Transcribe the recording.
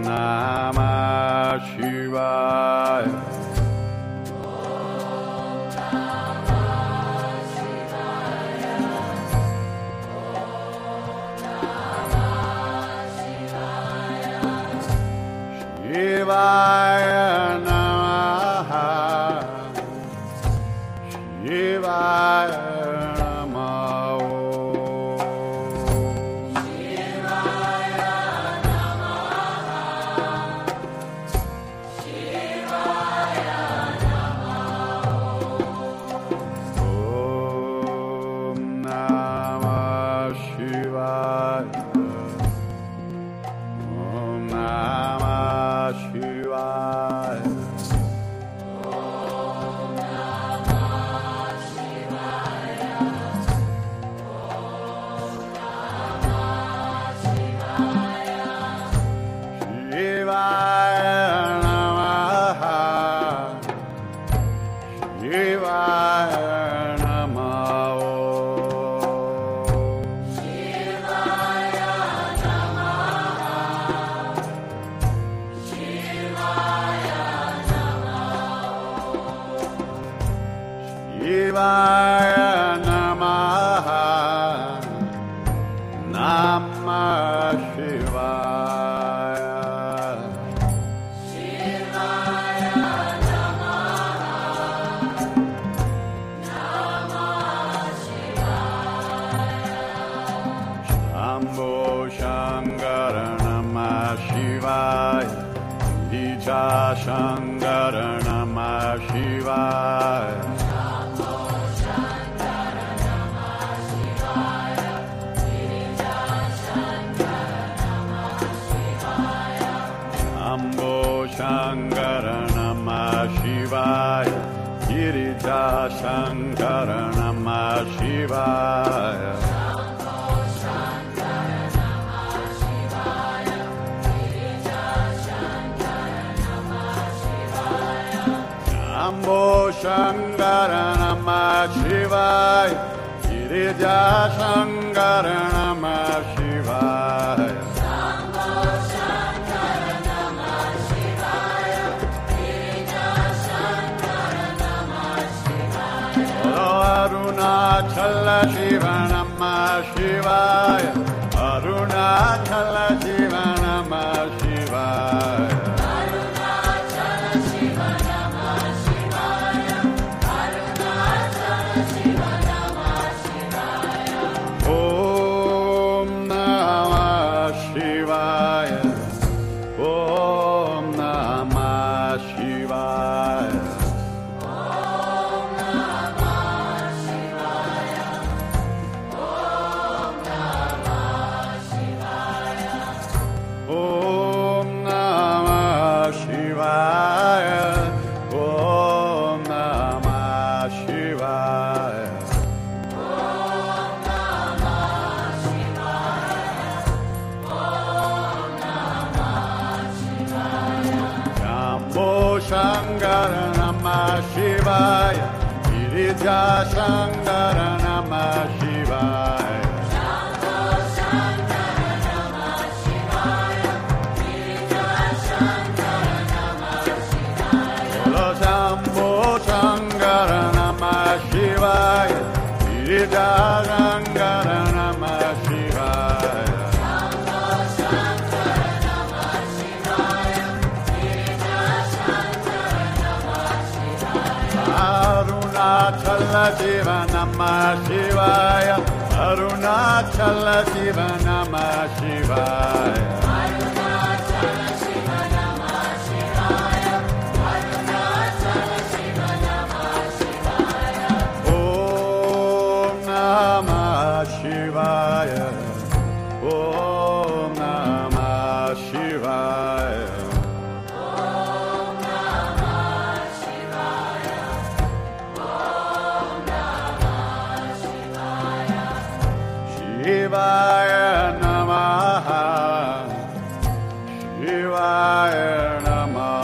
Namah Shivaya. Shivaya Namaha, Shivaya Namaha, Shivaya Namaha, Shivaya Namaha, Om Namah Shivaya. Om Namah Shivaya. Om Namah Shivaya. Om Namah Shivaya. Shivaya Namaha. Shivaya Namaha. Shivaya Namaha, Namah Shivaya. Shivaya Namaha, Namah Shivaya. Shambho Shankara Namah Shivaya. Ija Shankara Namah Shivaya. Shambho Shankara Namah Shivaya, Girija Shankara Namah Shivaya. Shambho Shankara Namah Shivaya, Girija Shankara Namah Shivaya. Shambho Shankara Namah Shivaya, Girija Shankara Namah Shivaya. Arunachala Shiva Namah Shivaya, Arunachala Shiva Namah Shivaya. Arunachala Shiva Namah Shivaya, Arunachala Shiva Namah Shivaya. Om Namah Shivaya, Om Namah Shivaya. Om Namah Shivaya, Om Namah Shivaya. Om Namah Shivaya, Om Namah Shivaya. Shambho Shankara Namah Shivaya, Girija Shankara Namah Shivaya. Shambho Shankara Namah Shivaya, Girija Shankara Namah Shivaya. Shambho Shankara Namah Shivaya, Girija Shankara Namah Shivaya. Arunachala Shiva Namah Shivaya, Arunachala Shiva Namah Shivaya. Shivaya, Om Namah Shivaya. Om Namah Shivaya, Om Namah Shivaya. Shivaya Namaha, Shivaya Namaha.